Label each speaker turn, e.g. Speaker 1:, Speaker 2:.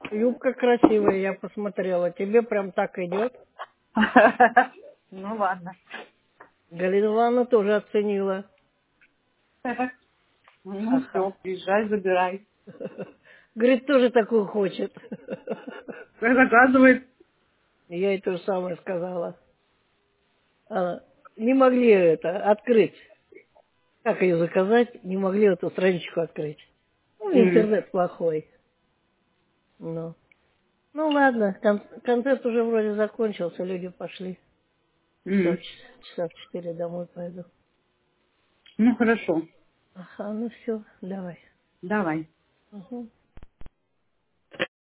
Speaker 1: Юбка красивая, я посмотрела. Тебе прям так идет.
Speaker 2: Ну ладно.
Speaker 1: Галина Ивановна тоже оценила.
Speaker 2: Ну
Speaker 1: Ха-ха.
Speaker 2: все, приезжай, забирай.
Speaker 1: Говорит, тоже такую хочет.
Speaker 2: Заказывает.
Speaker 1: Я ей то же самое сказала. Она, не могли это открыть. Как ее заказать? Не могли эту страничку открыть. Ну, интернет плохой. Ну, ну ладно, концерт уже вроде закончился, люди пошли. Часа в 4 домой пойду.
Speaker 2: Ну хорошо.
Speaker 1: Ага, ну все, давай.
Speaker 2: Давай.
Speaker 1: Угу.